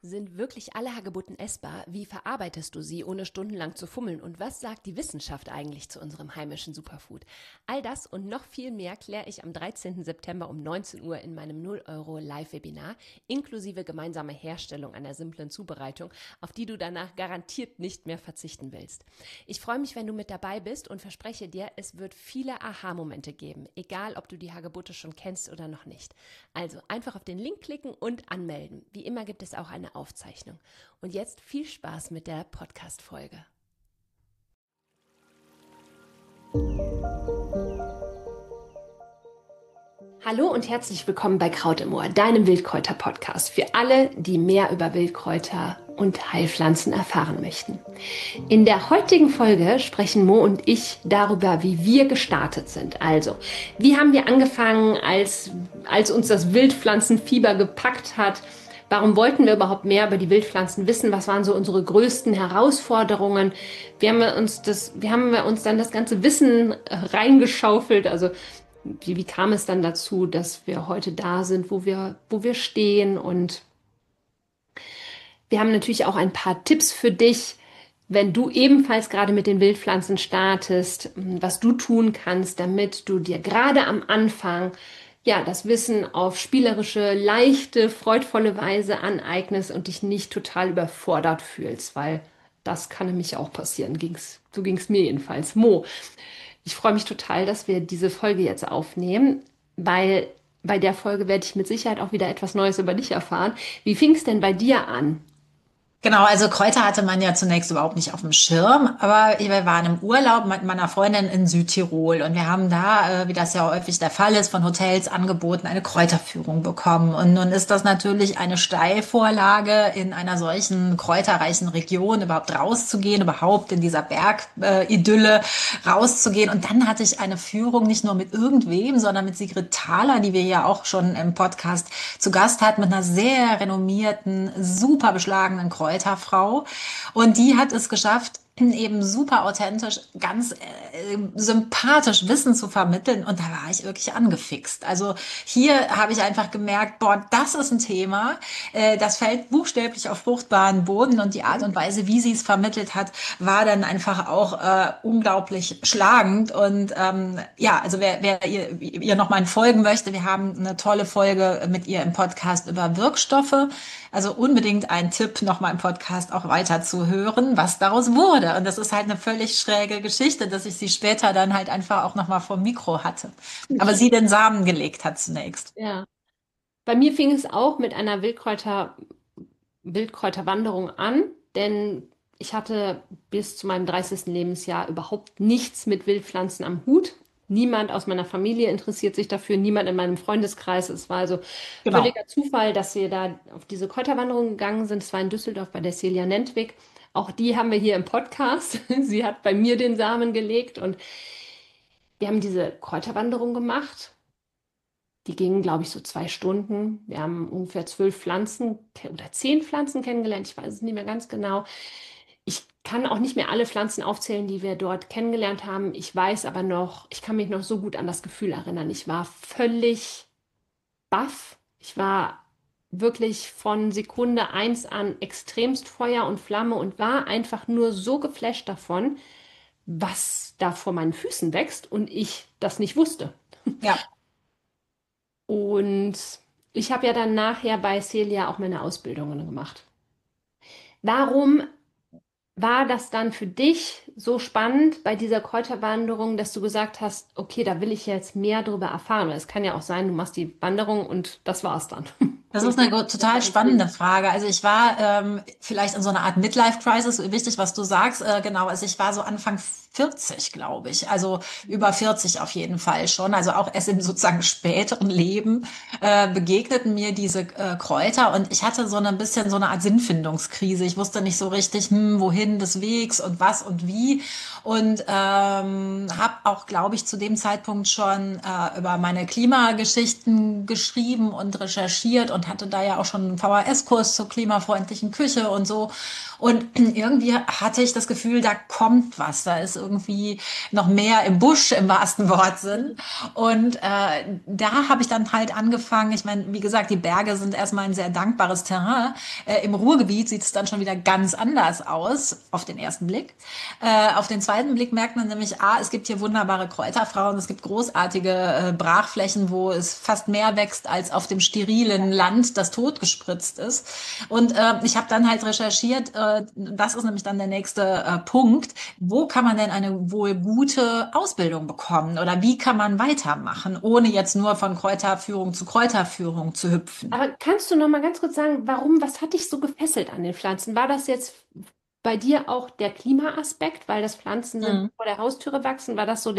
Sind wirklich alle Hagebutten essbar? Wie verarbeitest du sie, ohne stundenlang zu fummeln? Und was sagt die Wissenschaft eigentlich zu unserem heimischen Superfood? All das und noch viel mehr kläre ich am 13. September um 19 Uhr in meinem 0 € Live-Webinar, inklusive gemeinsame Herstellung einer simplen Zubereitung, auf die du danach garantiert nicht mehr verzichten willst. Ich freue mich, wenn du mit dabei bist und verspreche dir, es wird viele Aha-Momente geben, egal ob du die Hagebutte schon kennst oder noch nicht. Also einfach auf den Link klicken und anmelden. Wie immer gibt es auch eine Aufzeichnung. Und jetzt viel Spaß mit der Podcast-Folge. Hallo und herzlich willkommen bei Kraut im Ohr, deinem Wildkräuter-Podcast für alle, die mehr über Wildkräuter und Heilpflanzen erfahren möchten. In der heutigen Folge sprechen Mo und ich darüber, wie wir gestartet sind. Also, wie haben wir angefangen, als uns das Wildpflanzenfieber gepackt hat? Warum wollten wir überhaupt mehr über die Wildpflanzen wissen? Was waren so unsere größten Herausforderungen? Wie haben wir uns dann das ganze Wissen reingeschaufelt? Also wie kam es dann dazu, dass wir heute da sind, wo wir stehen? Und wir haben natürlich auch ein paar Tipps für dich, wenn du ebenfalls gerade mit den Wildpflanzen startest, was du tun kannst, damit du dir gerade am Anfang das Wissen auf spielerische, leichte, freudvolle Weise aneignest und dich nicht total überfordert fühlst, weil das kann nämlich auch passieren. So ging's mir jedenfalls. Mo, ich freue mich total, dass wir diese Folge jetzt aufnehmen, weil bei der Folge werde ich mit Sicherheit auch wieder etwas Neues über dich erfahren. Wie fing es denn bei dir an? Genau, also Kräuter hatte man ja zunächst überhaupt nicht auf dem Schirm, aber wir waren im Urlaub mit meiner Freundin in Südtirol und wir haben da, wie das ja häufig der Fall ist, von Hotels angeboten, eine Kräuterführung bekommen. Und nun ist das natürlich eine Steilvorlage, in einer solchen kräuterreichen Region überhaupt rauszugehen, überhaupt in dieser Bergidylle rauszugehen. Und dann hatte ich eine Führung nicht nur mit irgendwem, sondern mit Sigrid Thaler, die wir ja auch schon im Podcast zu Gast hatten, mit einer sehr renommierten, super beschlagenen Kräuterfrau. Und die hat es geschafft, eben super authentisch, ganz sympathisch Wissen zu vermitteln. Und da war ich wirklich angefixt. Also hier habe ich einfach gemerkt, boah, das ist ein Thema. Das fällt buchstäblich auf fruchtbaren Boden. Und die Art und Weise, wie sie es vermittelt hat, war dann einfach auch unglaublich schlagend. Und also wer ihr noch mal folgen möchte, wir haben eine tolle Folge mit ihr im Podcast über Wirkstoffe. Also unbedingt ein Tipp, noch mal im Podcast auch weiter zu hören, was daraus wurde. Und das ist halt eine völlig schräge Geschichte, dass ich sie später dann halt einfach auch noch mal vor dem Mikro hatte. Aber sie den Samen gelegt hat zunächst. Ja, bei mir fing es auch mit einer Wildkräuterwanderung an, denn ich hatte bis zu meinem 30. Lebensjahr überhaupt nichts mit Wildpflanzen am Hut. Niemand aus meiner Familie interessiert sich dafür, niemand in meinem Freundeskreis. Es war also Genau. völliger Zufall, dass wir da auf diese Kräuterwanderung gegangen sind. Es war in Düsseldorf bei der Celia Nentwig. Auch die haben wir hier im Podcast. Sie hat bei mir den Samen gelegt und wir haben diese Kräuterwanderung gemacht. Die gingen, glaube ich, so 2 Stunden. Wir haben ungefähr 12 Pflanzen oder 10 Pflanzen kennengelernt. Ich weiß es nicht mehr ganz genau. Ich kann auch nicht mehr alle Pflanzen aufzählen, die wir dort kennengelernt haben. Ich weiß aber noch, ich kann mich noch so gut an das Gefühl erinnern. Ich war völlig baff. Ich war wirklich von Sekunde 1 an extremst Feuer und Flamme und war einfach nur so geflasht davon, was da vor meinen Füßen wächst und ich das nicht wusste. Ja. Und ich habe ja dann nachher bei Celia auch meine Ausbildungen gemacht. Warum war das dann für dich so spannend bei dieser Kräuterwanderung, dass du gesagt hast, okay, da will ich jetzt mehr darüber erfahren? Weil es kann ja auch sein, du machst die Wanderung und das war's dann. Das ist eine total spannende Frage. Also ich war vielleicht in so einer Art Midlife-Crisis, wichtig, was du sagst. Genau, also ich war so Anfang 40, glaube ich. Also über 40 auf jeden Fall schon. Also auch erst im sozusagen späteren Leben begegneten mir diese Kräuter und ich hatte so ein bisschen so eine Art Sinnfindungskrise. Ich wusste nicht so richtig, wohin des Wegs und was und wie. Und habe auch, glaube ich, zu dem Zeitpunkt schon über meine Klimageschichten geschrieben und recherchiert und hatte da ja auch schon einen VHS-Kurs zur klimafreundlichen Küche und so. Und irgendwie hatte ich das Gefühl, da kommt was, da ist irgendwie noch mehr im Busch im wahrsten Wortsinn. Und da habe ich dann halt angefangen, ich meine, wie gesagt, die Berge sind erstmal ein sehr dankbares Terrain. Im Ruhrgebiet sieht es dann schon wieder ganz anders aus, auf den ersten Blick. Auf den zweiten Blick merkt man nämlich, es gibt hier wunderbare Kräuterfrauen, es gibt großartige Brachflächen, wo es fast mehr wächst als auf dem sterilen Land, das totgespritzt ist. Und ich habe dann halt recherchiert, das ist nämlich dann der nächste Punkt, wo kann man denn eine wohl gute Ausbildung bekommen oder wie kann man weitermachen, ohne jetzt nur von Kräuterführung zu Kräuterführung zu hüpfen. Aber kannst du noch mal ganz kurz sagen, was hat dich so gefesselt an den Pflanzen? War das jetzt bei dir auch der Klimaaspekt, weil das Pflanzen sind, die vor der Haustüre wachsen? War das so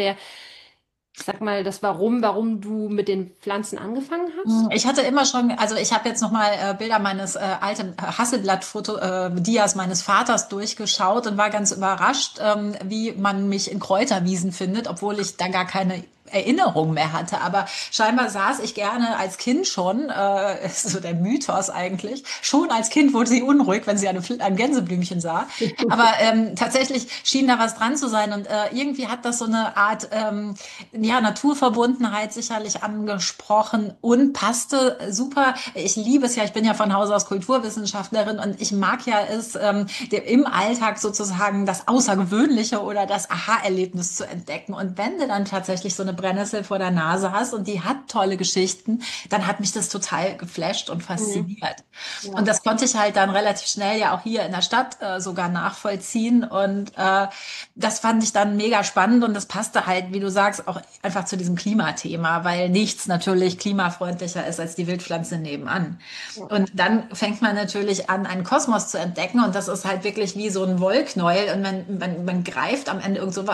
ich sag mal, das warum du mit den Pflanzen angefangen hast? Ich hatte immer schon, also ich habe jetzt noch mal Bilder meines alten Hasselblatt-Foto, Dias meines Vaters durchgeschaut und war ganz überrascht, wie man mich in Kräuterwiesen findet, obwohl ich da gar keine Erinnerung mehr hatte. Aber scheinbar saß ich gerne als Kind schon, ist so der Mythos eigentlich, schon als Kind wurde sie unruhig, wenn sie ein Gänseblümchen sah. Aber tatsächlich schien da was dran zu sein und irgendwie hat das so eine Art ja, Naturverbundenheit sicherlich angesprochen und passte super. Ich liebe es ja, ich bin ja von Haus aus Kulturwissenschaftlerin und ich mag ja es, im Alltag sozusagen das Außergewöhnliche oder das Aha-Erlebnis zu entdecken. Und wenn du dann tatsächlich so eine Brennnessel vor der Nase hast und die hat tolle Geschichten, dann hat mich das total geflasht und Mhm. fasziniert. Und Ja. das konnte ich halt dann relativ schnell ja auch hier in der Stadt sogar nachvollziehen. Und das fand ich dann mega spannend und das passte halt, wie du sagst, auch einfach zu diesem Klimathema, weil nichts natürlich klimafreundlicher ist als die Wildpflanze nebenan. Ja. Und dann fängt man natürlich an, einen Kosmos zu entdecken und das ist halt wirklich wie so ein Wollknäuel und man greift am Ende irgend so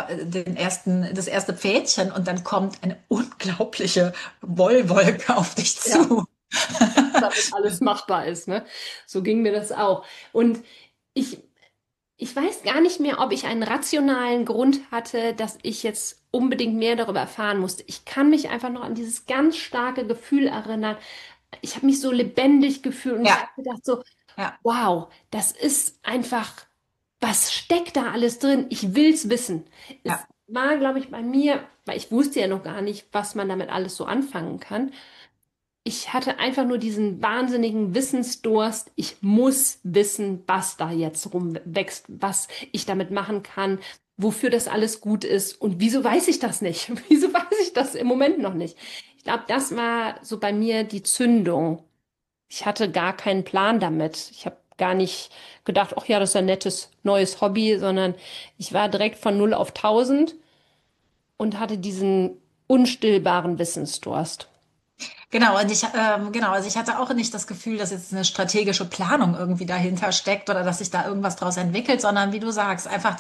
das erste Pfädchen und dann kommt eine unglaubliche Wollwolke auf dich Ja. zu. Damit alles machbar ist, ne? So ging mir das auch. Und ich, ich weiß gar nicht mehr, ob ich einen rationalen Grund hatte, dass ich jetzt unbedingt mehr darüber erfahren musste. Ich kann mich einfach noch an dieses ganz starke Gefühl erinnern. Ich habe mich so lebendig gefühlt und ich habe Ja, gedacht so, ja, wow, das ist einfach, was steckt da alles drin? Ich will's wissen. Es ja. war, glaube ich, bei mir, weil ich wusste ja noch gar nicht, was man damit alles so anfangen kann. Ich hatte einfach nur diesen wahnsinnigen Wissensdurst. Ich muss wissen, was da jetzt rumwächst, was ich damit machen kann, wofür das alles gut ist. Und wieso weiß ich das nicht? Wieso weiß ich das im Moment noch nicht? Ich glaube, das war so bei mir die Zündung. Ich hatte gar keinen Plan damit. Ich habe gar nicht gedacht, ach ja, das ist ein nettes neues Hobby, sondern ich war direkt von 0 auf 1000 und hatte diesen unstillbaren Wissensdurst. Genau, genau, also ich hatte auch nicht das Gefühl, dass jetzt eine strategische Planung irgendwie dahinter steckt oder dass sich da irgendwas draus entwickelt, sondern wie du sagst, einfach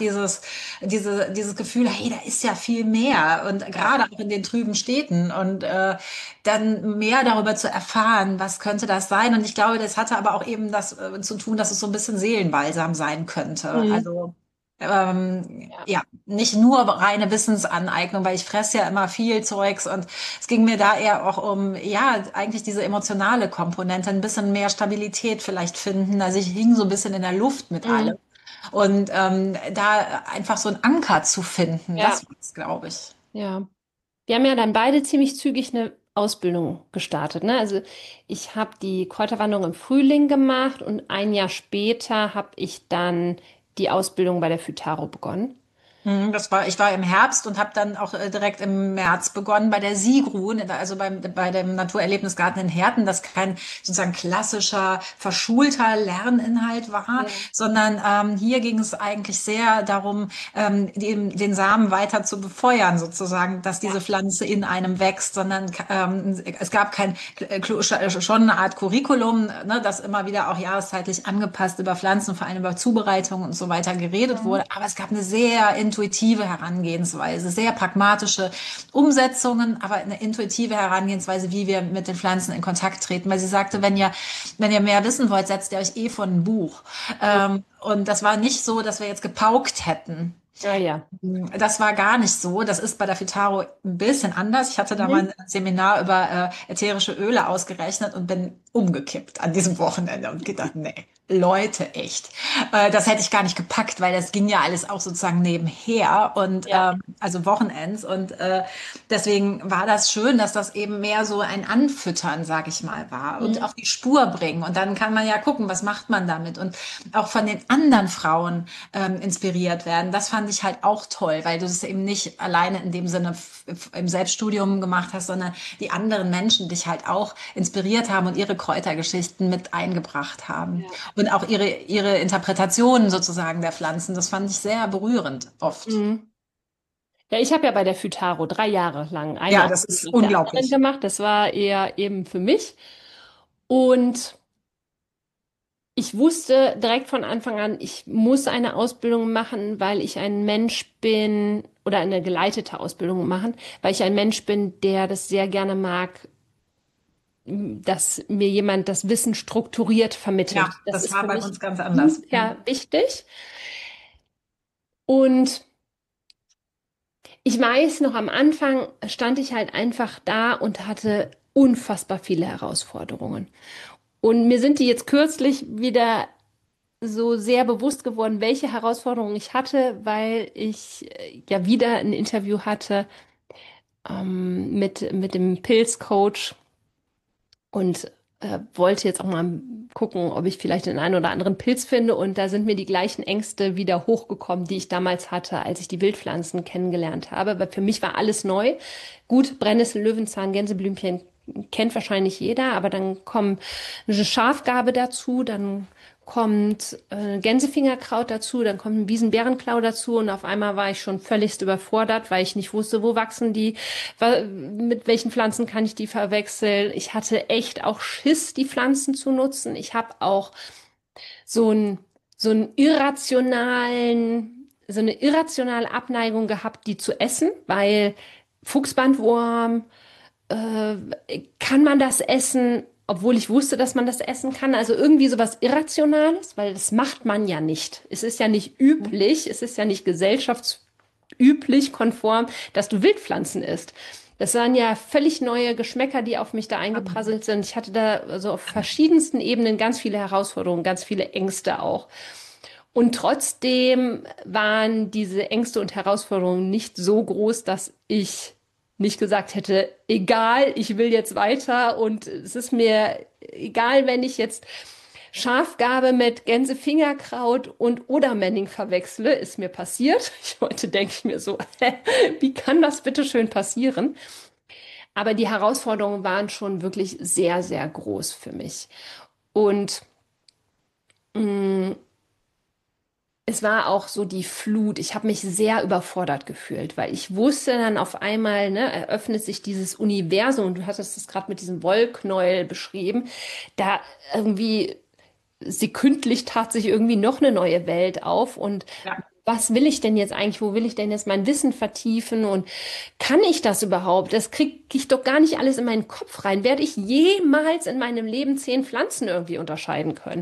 dieses Gefühl, hey, da ist ja viel mehr und Ja. gerade auch in den trüben Städten und dann mehr darüber zu erfahren, was könnte das sein? Und ich glaube, das hatte aber auch eben das zu tun, dass es so ein bisschen Seelenbalsam sein könnte. Mhm. Also Ja. ja, nicht nur reine Wissensaneignung, weil ich fresse ja immer viel Zeugs und es ging mir da eher auch um, ja, eigentlich diese emotionale Komponente, ein bisschen mehr Stabilität vielleicht finden. Also ich hing so ein bisschen in der Luft mit allem. Mhm. Und da einfach so einen Anker zu finden, Ja. das war's, glaube ich. Ja. Wir haben ja dann beide ziemlich zügig eine Ausbildung gestartet, ne? Also ich habe die Kräuterwanderung im Frühling gemacht und ein Jahr später habe ich dann die Ausbildung bei der Phytaro begonnen. Ich war im Herbst und habe dann auch direkt im März begonnen bei der SIGRU, also bei dem Naturerlebnisgarten in Herten, das kein sozusagen klassischer, verschulter Lerninhalt war, Ja. sondern hier ging es eigentlich sehr darum, den Samen weiter zu befeuern, sozusagen, dass diese Ja. Pflanze in einem wächst, sondern es gab schon eine Art Curriculum, ne, das immer wieder auch jahreszeitlich angepasst über Pflanzen, vor allem über Zubereitung und so weiter geredet Mhm. wurde, aber es gab eine sehr intuitive Herangehensweise, sehr pragmatische Umsetzungen, aber eine intuitive Herangehensweise, wie wir mit den Pflanzen in Kontakt treten. Weil sie sagte, wenn ihr mehr wissen wollt, setzt ihr euch vor ein Buch. Und das war nicht so, dass wir jetzt gepaukt hätten. Ja, ja. Das war gar nicht so. Das ist bei der Fitaro ein bisschen anders. Ich hatte da Mhm. mal ein Seminar über ätherische Öle ausgerechnet und bin umgekippt an diesem Wochenende und gedacht, nee. Leute, echt. Das hätte ich gar nicht gepackt, weil das ging ja alles auch sozusagen nebenher und Ja. also Wochenends. Und deswegen war das schön, dass das eben mehr so ein Anfüttern, sag ich mal, war und Mhm. auf die Spur bringen. Und dann kann man ja gucken, was macht man damit und auch von den anderen Frauen inspiriert werden. Das fand ich halt auch toll, weil du es eben nicht alleine in dem Sinne im Selbststudium gemacht hast, sondern die anderen Menschen dich halt auch inspiriert haben und ihre Kräutergeschichten mit eingebracht haben. Ja. Und auch ihre Interpretationen sozusagen der Pflanzen, das fand ich sehr berührend oft. Mhm. Ja, ich habe ja bei der Phytaro 3 Jahre lang eine Ja, das Ausbildung ist nach der anderen unglaublich. gemacht. Das war eher eben für mich. Und ich wusste direkt von Anfang an, ich muss eine Ausbildung machen, weil ich ein Mensch bin, oder eine geleitete Ausbildung machen, weil ich ein Mensch bin, der das sehr gerne mag, dass mir jemand das Wissen strukturiert Ja, vermittelt. Das das ist war für bei mich uns ganz anders. super wichtig. Und ich weiß noch, am Anfang stand ich halt einfach da und hatte unfassbar viele Herausforderungen. Und mir sind die jetzt kürzlich wieder so sehr bewusst geworden, welche Herausforderungen ich hatte, weil ich ja wieder ein Interview hatte mit dem Pilzcoach und wollte jetzt auch mal gucken, ob ich vielleicht den einen oder anderen Pilz finde. Und da sind mir die gleichen Ängste wieder hochgekommen, die ich damals hatte, als ich die Wildpflanzen kennengelernt habe. Weil für mich war alles neu. Gut, Brennnessel, Löwenzahn, Gänseblümchen kennt wahrscheinlich jeder, aber dann kommt eine Schafgarbe dazu, dann kommt Gänsefingerkraut dazu, dann kommt ein Wiesenbärenklau dazu und auf einmal war ich schon völligst überfordert, weil ich nicht wusste, wo wachsen die, mit welchen Pflanzen kann ich die verwechseln. Ich hatte echt auch Schiss, die Pflanzen zu nutzen. Ich habe auch so ein, so einen so eine irrationale Abneigung gehabt, die zu essen, weil Fuchsbandwurm, kann man das essen, obwohl ich wusste, dass man das essen kann? Also irgendwie sowas Irrationales, weil das macht man ja nicht. Es ist ja nicht üblich, es ist ja nicht gesellschaftsüblich, konform, dass du Wildpflanzen isst. Das waren ja völlig neue Geschmäcker, die auf mich da eingeprasselt sind. Ich hatte da also auf verschiedensten Ebenen ganz viele Herausforderungen, ganz viele Ängste auch. Und trotzdem waren diese Ängste und Herausforderungen nicht so groß, dass ich nicht gesagt hätte, egal, ich will jetzt weiter und es ist mir egal, wenn ich jetzt Schafgarbe mit Gänsefingerkraut und Odermenning verwechsle, ist mir passiert. Heute denke ich mir so, wie kann das bitte schön passieren? Aber die Herausforderungen waren schon wirklich sehr, sehr groß für mich. Und mh, es war auch so die Flut. Ich habe mich sehr überfordert gefühlt, weil ich wusste dann auf einmal, ne, eröffnet sich dieses Universum und du hattest das gerade mit diesem Wollknäuel beschrieben. Da irgendwie sekündlich tat sich irgendwie noch eine neue Welt auf und Ja. was will ich denn jetzt eigentlich? Wo will ich denn jetzt mein Wissen vertiefen? Und kann ich das überhaupt? Das kriege ich doch gar nicht alles in meinen Kopf rein. Werde ich jemals in meinem Leben 10 Pflanzen irgendwie unterscheiden können?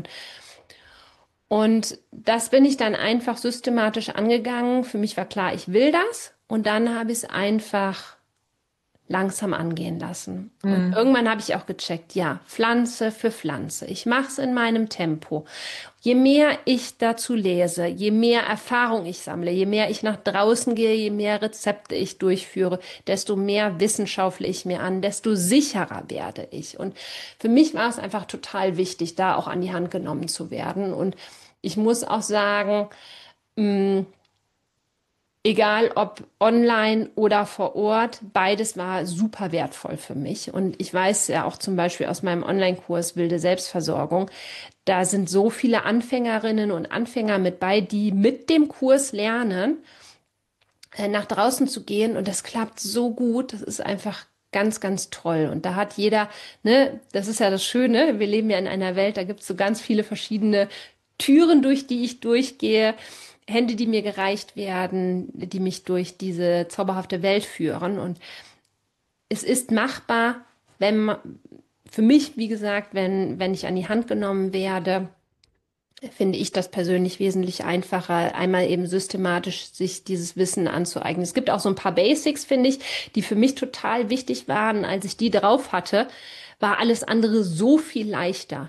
Und das bin ich dann einfach systematisch angegangen. Für mich war klar, ich will das. Und dann habe ich es einfach langsam angehen lassen. Und Mhm. irgendwann habe ich auch gecheckt, ja, Pflanze für Pflanze. Ich mache es in meinem Tempo. Je mehr ich dazu lese, je mehr Erfahrung ich sammle, je mehr ich nach draußen gehe, je mehr Rezepte ich durchführe, desto mehr Wissen schaufle ich mir an, desto sicherer werde ich. Und für mich war es einfach total wichtig, da auch an die Hand genommen zu werden. Und ich muss auch sagen, mh, egal ob online oder vor Ort, beides war super wertvoll für mich. Und ich weiß ja auch zum Beispiel aus meinem Online-Kurs Wilde Selbstversorgung, da sind so viele Anfängerinnen und Anfänger mit bei, die mit dem Kurs lernen, nach draußen zu gehen. Und das klappt so gut. Das ist einfach ganz, ganz toll. Und da hat jeder, ne, das ist ja das Schöne, wir leben ja in einer Welt, da gibt es so ganz viele verschiedene Türen, durch die ich durchgehe. Hände, die mir gereicht werden, die mich durch diese zauberhafte Welt führen. Und es ist machbar, wenn man, für mich, wie gesagt, wenn ich an die Hand genommen werde, finde ich das persönlich wesentlich einfacher, einmal eben systematisch sich dieses Wissen anzueignen. Es gibt auch so ein paar Basics, finde ich, die für mich total wichtig waren. Als ich die drauf hatte, war alles andere so viel leichter.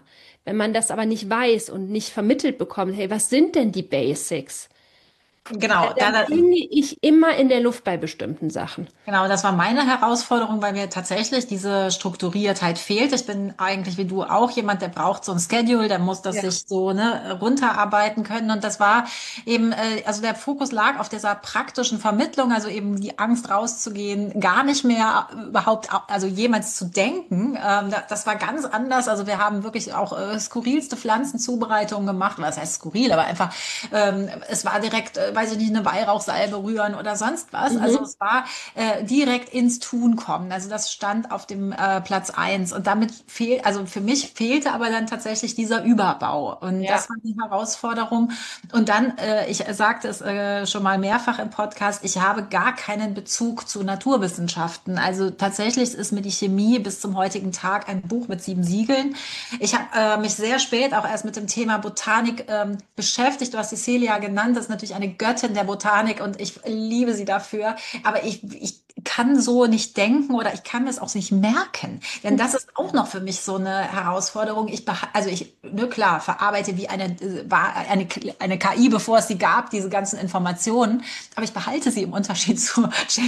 Wenn man das aber nicht weiß und nicht vermittelt bekommt, hey, was sind denn die Basics? Genau, Dann hänge ich immer in der Luft bei bestimmten Sachen. genau, das war meine Herausforderung, weil mir tatsächlich diese Strukturiertheit fehlt. Ich bin eigentlich wie du auch jemand, der braucht so ein Schedule, der muss das Ja. sich so runterarbeiten können. Und das war eben, also der Fokus lag auf dieser praktischen Vermittlung, also eben die Angst rauszugehen, gar nicht mehr überhaupt, also jemals zu denken. Das war ganz anders. Also wir haben wirklich auch skurrilste Pflanzenzubereitungen gemacht. Was heißt skurril, aber einfach, es war direkt, weiß ich nicht, eine Weihrauchsalbe rühren oder sonst was. Also Mhm. es war direkt ins Tun kommen. Also das stand auf dem Platz eins. Und damit fehlt, also für mich fehlte aber dann tatsächlich dieser Überbau. Und das Ja. war die Herausforderung. Und dann, ich sagte es schon mal mehrfach im Podcast, ich habe gar keinen Bezug zu Naturwissenschaften. Also tatsächlich ist mir die Chemie bis zum heutigen Tag ein Buch mit 7 Siegeln. Ich habe mich sehr spät auch erst mit dem Thema Botanik beschäftigt. Du hast die Celia genannt, das ist natürlich eine Göttin der Botanik und ich liebe sie dafür. Aber ich kann so nicht denken oder ich kann mir es auch nicht merken. Denn das ist auch noch für mich so eine Herausforderung. Also ich, nur klar, verarbeite wie eine KI, bevor es sie gab, diese ganzen Informationen. Aber ich behalte sie im Unterschied zu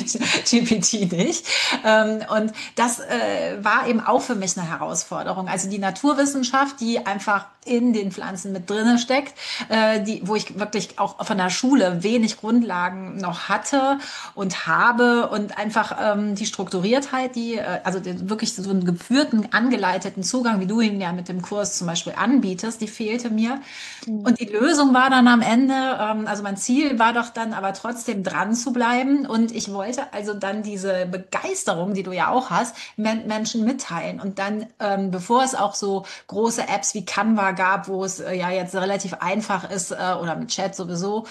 ChatGPT nicht. Und das war eben auch für mich eine Herausforderung. Also die Naturwissenschaft, die einfach in den Pflanzen mit drinne steckt, wo ich wirklich auch von der Schule wenig Grundlagen noch hatte und habe und einfach die Strukturiertheit, wirklich so einen geführten, angeleiteten Zugang, wie du ihn ja mit dem Kurs zum Beispiel anbietest, die fehlte mir. Mhm. Und die Lösung war dann am Ende, also mein Ziel war doch dann aber trotzdem dran zu bleiben und ich wollte also dann diese Begeisterung, die du ja auch hast, Menschen mitteilen und dann, bevor es auch so große Apps wie Canva gab, wo es ja jetzt relativ einfach ist oder mit Chat sowieso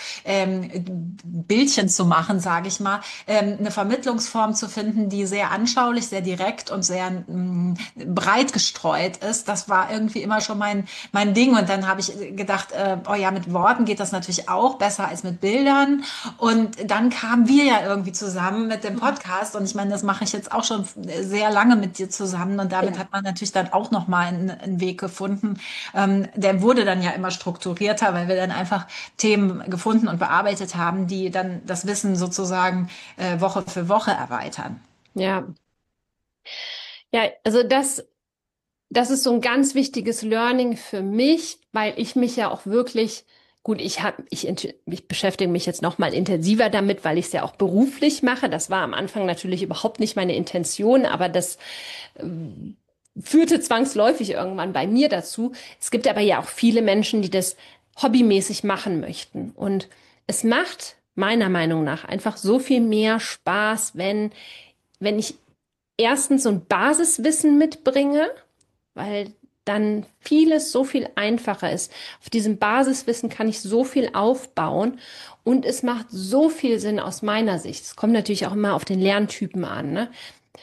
Bildchen zu machen, sage ich mal, eine Vermittlungsform zu finden, die sehr anschaulich, sehr direkt und sehr breit gestreut ist. Das war irgendwie immer schon mein Ding. Und dann habe ich gedacht, oh ja, mit Worten geht das natürlich auch besser als mit Bildern. Und dann kamen wir ja irgendwie zusammen mit dem Podcast. Und ich meine, das mache ich jetzt auch schon sehr lange mit dir zusammen. Und damit Ja. hat man natürlich dann auch nochmal einen Weg gefunden. Der wurde dann ja immer strukturierter, weil wir dann einfach Themen gefunden und bearbeitet haben, die dann das Wissen sozusagen Woche für Woche erweitern. Ja. Ja, also das ist so ein ganz wichtiges Learning für mich, weil ich mich ja auch wirklich, gut, ich beschäftige mich jetzt noch mal intensiver damit, weil ich es ja auch beruflich mache. Das war am Anfang natürlich überhaupt nicht meine Intention, aber das führte zwangsläufig irgendwann bei mir dazu. Es gibt aber ja auch viele Menschen, die das hobbymäßig machen möchten. Und es macht meiner Meinung nach einfach so viel mehr Spaß, wenn ich erstens so ein Basiswissen mitbringe, weil dann vieles so viel einfacher ist. Auf diesem Basiswissen kann ich so viel aufbauen und es macht so viel Sinn aus meiner Sicht. Es kommt natürlich auch immer auf den Lerntypen an, ne?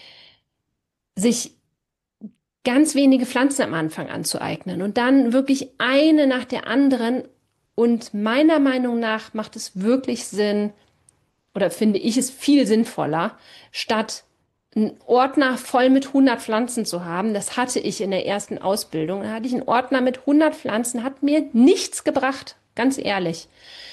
Sich ganz wenige Pflanzen am Anfang anzueignen und dann wirklich eine nach der anderen. Und meiner Meinung nach macht es wirklich Sinn, oder finde ich es viel sinnvoller, statt einen Ordner voll mit 100 Pflanzen zu haben. Das hatte ich in der ersten Ausbildung. Da hatte ich einen Ordner mit 100 Pflanzen, hat mir nichts gebracht, ganz ehrlich.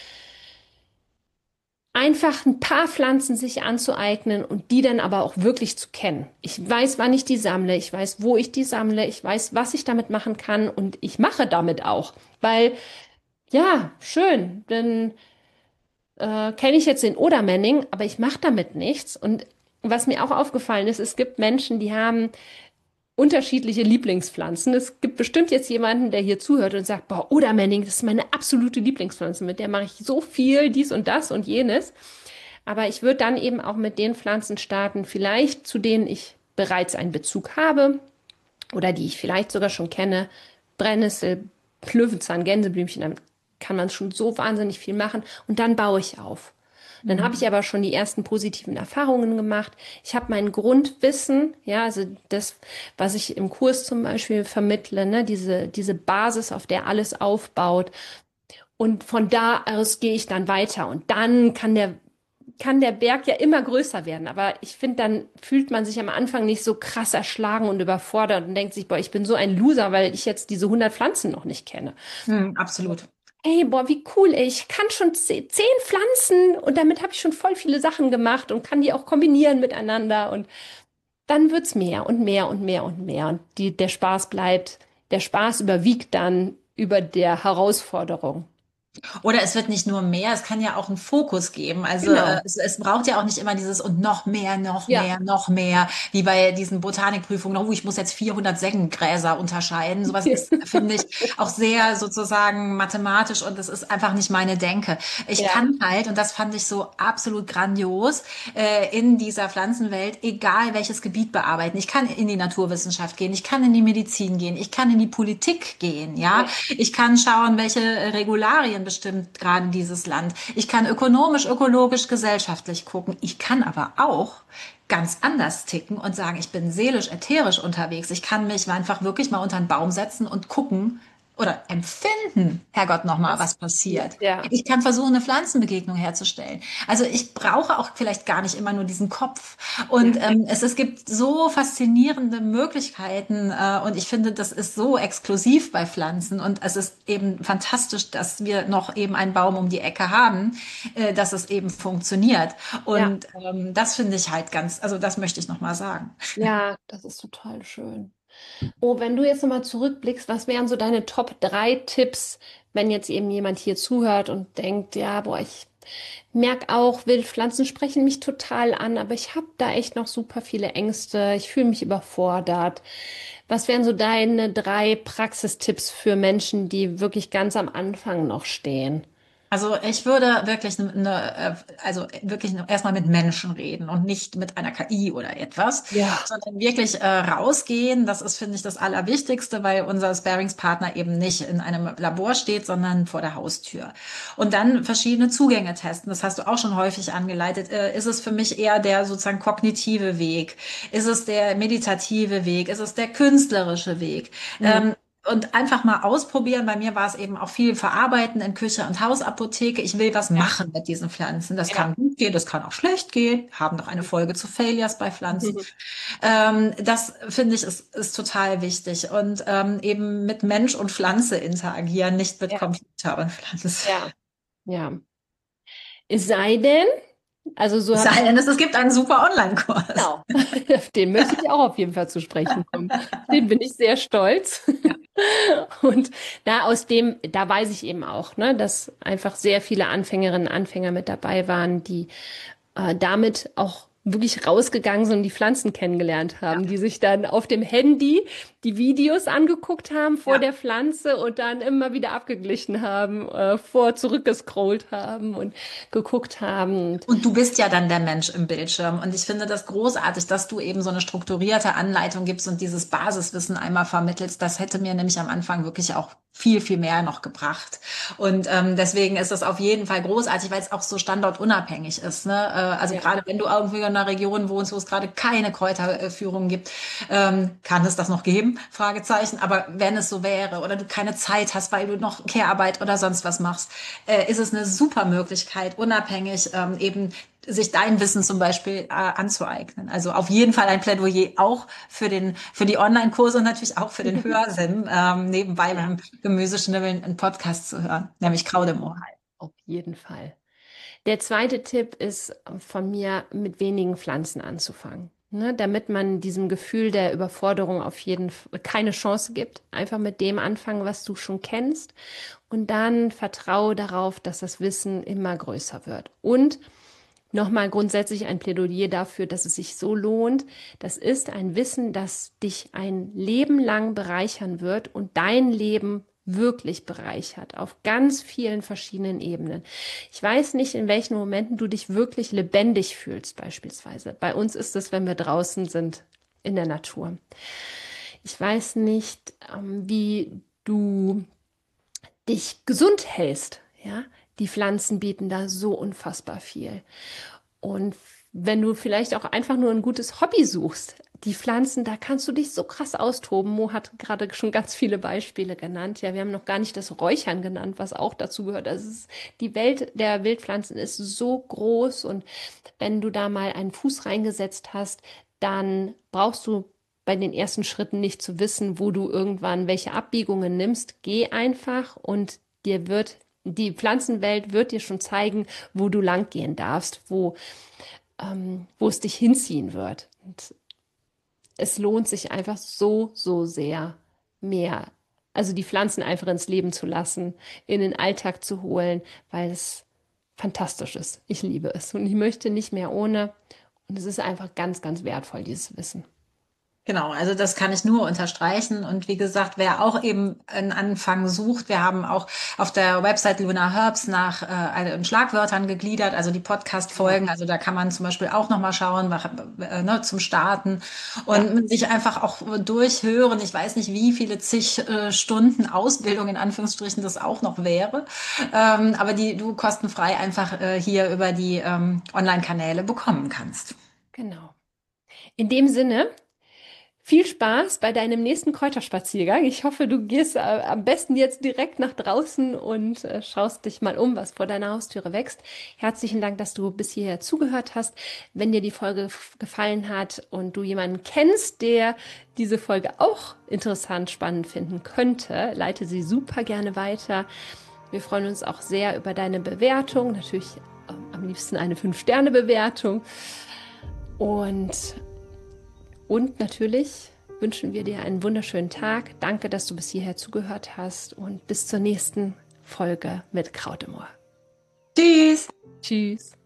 Einfach ein paar Pflanzen sich anzueignen und die dann aber auch wirklich zu kennen. Ich weiß, wann ich die sammle, ich weiß, wo ich die sammle, ich weiß, was ich damit machen kann und ich mache damit auch. Weil, ja, schön, dann kenne ich jetzt den Odermanning, aber ich mache damit nichts. Und was mir auch aufgefallen ist, es gibt Menschen, die haben unterschiedliche Lieblingspflanzen. Es gibt bestimmt jetzt jemanden, der hier zuhört und sagt, boah, Odermanning, das ist meine absolute Lieblingspflanze. Mit der mache ich so viel, dies und das und jenes. Aber ich würde dann eben auch mit den Pflanzen starten, vielleicht zu denen ich bereits einen Bezug habe oder die ich vielleicht sogar schon kenne. Brennnessel, Löwenzahn, Gänseblümchen, damit kann man schon so wahnsinnig viel machen und dann baue ich auf. Dann habe ich Mhm. aber schon die ersten positiven Erfahrungen gemacht. Ich habe mein Grundwissen, ja, also das, was ich im Kurs zum Beispiel vermittle, ne, diese Basis, auf der alles aufbaut. Und von da aus gehe ich dann weiter. Und dann kann kann der Berg ja immer größer werden. Aber ich finde, dann fühlt man sich am Anfang nicht so krass erschlagen und überfordert und denkt sich, boah, ich bin so ein Loser, weil ich jetzt diese 100 Pflanzen noch nicht kenne. Absolut. Ey, boah, wie cool, ey. Ich kann schon 10 Pflanzen und damit habe ich schon voll viele Sachen gemacht und kann die auch kombinieren miteinander. Und dann wird's mehr und mehr und mehr und mehr. Und der Spaß bleibt, der Spaß überwiegt dann über der Herausforderung. Oder es wird nicht nur mehr, es kann ja auch einen Fokus geben. Also Genau. es braucht ja auch nicht immer dieses und noch mehr, noch Ja. mehr, noch mehr, wie bei diesen Botanikprüfungen, oh, ich muss jetzt 400 Senkengräser unterscheiden. Sowas ist, finde ich, auch sehr sozusagen mathematisch und das ist einfach nicht meine Denke. Ich Ja. kann halt, und das fand ich so absolut grandios, in dieser Pflanzenwelt, egal welches Gebiet bearbeiten. Ich kann in die Naturwissenschaft gehen, ich kann in die Medizin gehen, ich kann in die Politik gehen, ja. Ja. Ich kann schauen, welche Regularien bestimmt gerade dieses Land. Ich kann ökonomisch, ökologisch, gesellschaftlich gucken. Ich kann aber auch ganz anders ticken und sagen, ich bin seelisch, ätherisch unterwegs. Ich kann mich einfach wirklich mal unter einen Baum setzen und gucken oder empfinden, Herrgott, noch mal, was passiert. Ja. Ich kann versuchen, eine Pflanzenbegegnung herzustellen. Also ich brauche auch vielleicht gar nicht immer nur diesen Kopf. Und Ja. es gibt so faszinierende Möglichkeiten und ich finde, das ist so exklusiv bei Pflanzen und es ist eben fantastisch, dass wir noch eben einen Baum um die Ecke haben, dass es eben funktioniert. Ja. Und das finde ich halt ganz, also das möchte ich noch mal sagen. Ja, das ist total schön. Oh, wenn du jetzt nochmal zurückblickst, was wären so deine Top 3 Tipps, wenn jetzt eben jemand hier zuhört und denkt, ja, boah, ich merke auch, Wildpflanzen sprechen mich total an, aber ich habe da echt noch super viele Ängste, ich fühle mich überfordert. Was wären so deine 3 Praxistipps für Menschen, die wirklich ganz am Anfang noch stehen? Also ich würde wirklich also wirklich erstmal mit Menschen reden und nicht mit einer KI oder etwas, Ja. sondern wirklich rausgehen. Das ist, finde ich, das Allerwichtigste, weil unser Sparingspartner eben nicht in einem Labor steht, sondern vor der Haustür. Und dann verschiedene Zugänge testen. Das hast du auch schon häufig angeleitet. Ist es für mich eher der sozusagen kognitive Weg? Ist es der meditative Weg? Ist es der künstlerische Weg? Mhm. Und einfach mal ausprobieren. Bei mir war es eben auch viel Verarbeiten in Küche und Hausapotheke. Ich will was Ja. machen mit diesen Pflanzen. Das Ja. kann gut gehen, das kann auch schlecht gehen. Haben noch eine Folge zu Failures bei Pflanzen. Mhm. Das finde ich ist total wichtig. Und eben mit Mensch und Pflanze interagieren, nicht mit Ja. Computer und Pflanze. Ja. Ja. Es sei denn, also so Es habe ich sei denn, es gibt einen super Online-Kurs. genau. Auf den möchte ich auch auf jeden Fall zu sprechen kommen. Den bin ich sehr stolz. Und da weiß ich eben auch, ne, dass einfach sehr viele Anfängerinnen und Anfänger mit dabei waren, die damit auch wirklich rausgegangen sind und die Pflanzen kennengelernt haben, die sich dann auf dem Handy die Videos angeguckt haben vor Ja. der Pflanze und dann immer wieder abgeglichen haben, zurückgescrollt haben und geguckt haben. Und du bist ja dann der Mensch im Bildschirm. Und ich finde das großartig, dass du eben so eine strukturierte Anleitung gibst und dieses Basiswissen einmal vermittelst. Das hätte mir nämlich am Anfang wirklich auch viel, viel mehr noch gebracht. Und deswegen ist das auf jeden Fall großartig, weil es auch so standortunabhängig ist. Ne? Also Ja, gerade wenn du irgendwie in einer Region wohnst, wo es gerade keine Kräuterführung gibt, kann es das noch geben? Fragezeichen. Aber wenn es so wäre oder du keine Zeit hast, weil du noch Care-Arbeit oder sonst was machst, ist es eine super Möglichkeit, unabhängig eben sich dein Wissen zum Beispiel anzueignen. Also auf jeden Fall ein Plädoyer auch für die Online-Kurse und natürlich auch für den Hörsinn, nebenbei ja, beim Gemüseschnibbeln einen Podcast zu hören, nämlich Kraut im Ohr. auf jeden Fall. Der zweite Tipp ist von mir, mit wenigen Pflanzen anzufangen. Ne, damit man diesem Gefühl der Überforderung auf jeden Fall keine Chance gibt. Einfach mit dem anfangen, was du schon kennst. Und dann vertraue darauf, dass das Wissen immer größer wird. Und nochmal grundsätzlich ein Plädoyer dafür, dass es sich so lohnt. Das ist ein Wissen, das dich ein Leben lang bereichern wird und dein Leben wirklich bereichert auf ganz vielen verschiedenen Ebenen. Ich weiß nicht, in welchen Momenten du dich wirklich lebendig fühlst, beispielsweise. Bei uns ist es, wenn wir draußen sind in der Natur. Ich weiß nicht, wie du dich gesund hältst. Ja, die Pflanzen bieten da so unfassbar viel. Und wenn du vielleicht auch einfach nur ein gutes Hobby suchst, die Pflanzen, da kannst du dich so krass austoben. Mo hat gerade schon ganz viele Beispiele genannt. Ja, wir haben noch gar nicht das Räuchern genannt, was auch dazu gehört. Die Welt der Wildpflanzen ist so groß und wenn du da mal einen Fuß reingesetzt hast, dann brauchst du bei den ersten Schritten nicht zu wissen, wo du irgendwann welche Abbiegungen nimmst. Geh einfach und die Pflanzenwelt wird dir schon zeigen, wo du lang gehen darfst, wo es dich hinziehen wird. Und es lohnt sich einfach so, so sehr mehr. Also die Pflanzen einfach ins Leben zu lassen, in den Alltag zu holen, weil es fantastisch ist. Ich liebe es und ich möchte nicht mehr ohne. Und es ist einfach ganz, ganz wertvoll, dieses Wissen. Genau, also das kann ich nur unterstreichen. Und wie gesagt, wer auch eben einen Anfang sucht, wir haben auch auf der Website Luna Herbs nach Schlagwörtern gegliedert, also die Ja, Podcast-Folgen. Also da kann man zum Beispiel auch nochmal schauen, ne, zum Starten ja, und sich einfach auch durchhören. Ich weiß nicht, wie viele zig Stunden Ausbildung in Anführungsstrichen das auch noch wäre, aber die du kostenfrei einfach hier über die Online-Kanäle bekommen kannst. genau. In dem Sinne, viel Spaß bei deinem nächsten Kräuterspaziergang. Ich hoffe, du gehst am besten jetzt direkt nach draußen und schaust dich mal um, was vor deiner Haustüre wächst. Herzlichen Dank, dass du bis hierher zugehört hast. Wenn dir die Folge gefallen hat und du jemanden kennst, der diese Folge auch interessant, spannend finden könnte, leite sie super gerne weiter. Wir freuen uns auch sehr über deine Bewertung. Natürlich am liebsten eine 5-Sterne-Bewertung. Und natürlich wünschen wir dir einen wunderschönen Tag. Danke, dass du bis hierher zugehört hast und bis zur nächsten Folge mit Kraut im Ohr. Tschüss! Tschüss.